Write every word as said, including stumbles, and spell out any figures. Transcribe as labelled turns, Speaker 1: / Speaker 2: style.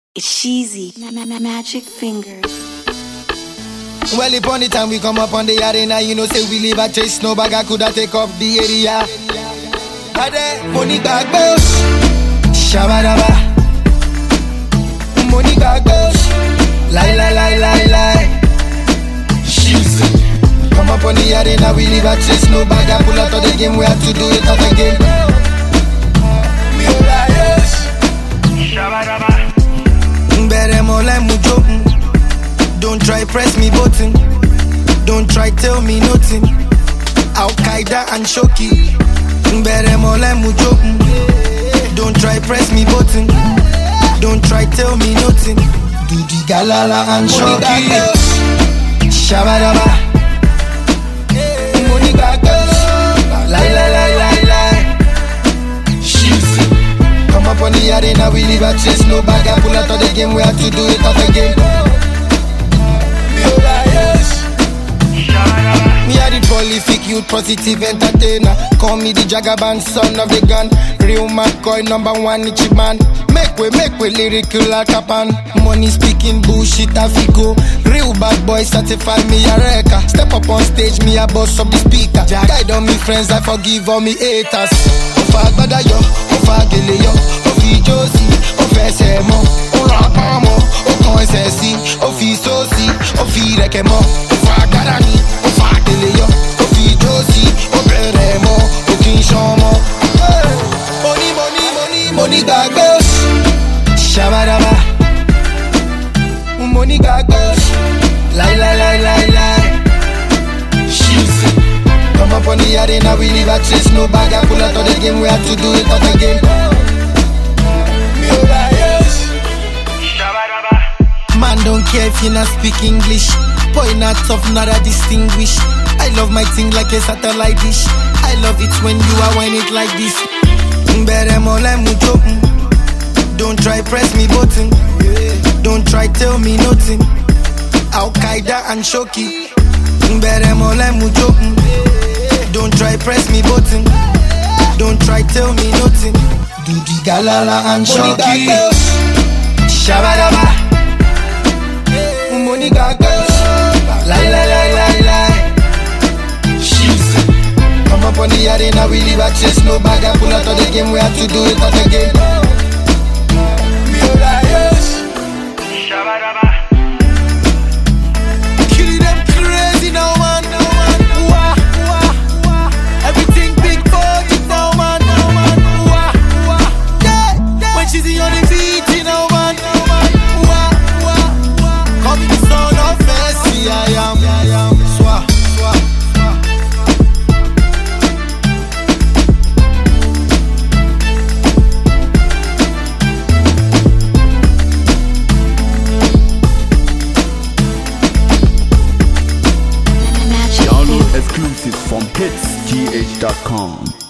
Speaker 1: It's Sheezy, ma ma ma magic fingers.
Speaker 2: Well, upon the time we come up on the arena, you know, say we live a chase, no bag, I coulda take off the area. Ade, money bag boss, shabadaba. Money bag boss, lie, lie, lie, lie, lie. Sheezy. Come up on the arena, we live a chase, no bag, I pull out of the game, we have to do it out again. Me liars, shabadaba. Don't try press me button. Don't try tell me nothing. Al Qaeda and Shoki. Don't try press me button. Don't try tell me nothing. Do the Galala and Shoki. Shabadaba. Money back lie, lie, lie, lie, lie. Sheezy. Come up on the arena, we live a chase, no bag, I pull out of the game, we have to do it out again. Me a the prolific youth, positive entertainer. Call me the Jagaban, son of the gun. Real McCoy, number one Ichiban. Make way, make way, lyrical like a pan. Money speaking bullshit, Afiko. Real bad boy, certified me a wrecker. Step up on stage, me a boss of the speaker. Guide on me friends, I forgive all me haters. Ofa gbada yo, ofa gele yo, ofi josi, ofe se mo, ora pa mo, o kon se si, ofi so si, ofi reke mo, ofa gbada ni, ofa gele yo, ofi josi, obere mo, o kin shon mo. Money, money, money, money gagos, shabadaba. Money gagos, lie, lie, lie, lie, lie. Sheezy. Come up on the arena, we live a chase, no bag, I pull out of the game, we have to do it out again. Man don't care if you not speak English. Boy not tough, not a distinguish. I love my thing like a satellite dish. I love it when you are whine it like this. Don't try press me button. Don't try tell me nothing. Al Qaeda and Shoki. Don't try press me button. Don't try tell me nothing. Do the Galala and Shoki. Shabadaba. Money gagos. Lie, lie, lie, lie, lie. Sheezy. Come up on the arena, we live a chase, no bag, I pull out of the game, we have to do it out again. Me liars. Shabadaba. Kill them crazy now, man. Wah, wah, wah. Everything big for it now, man. Wah, wah. Yeah. When she's in on the beat, you know, man. Wah, wah, wah. Come the son of Messi, I am. Swah, swah, swah.
Speaker 3: Download exclusive from hits g h dot com.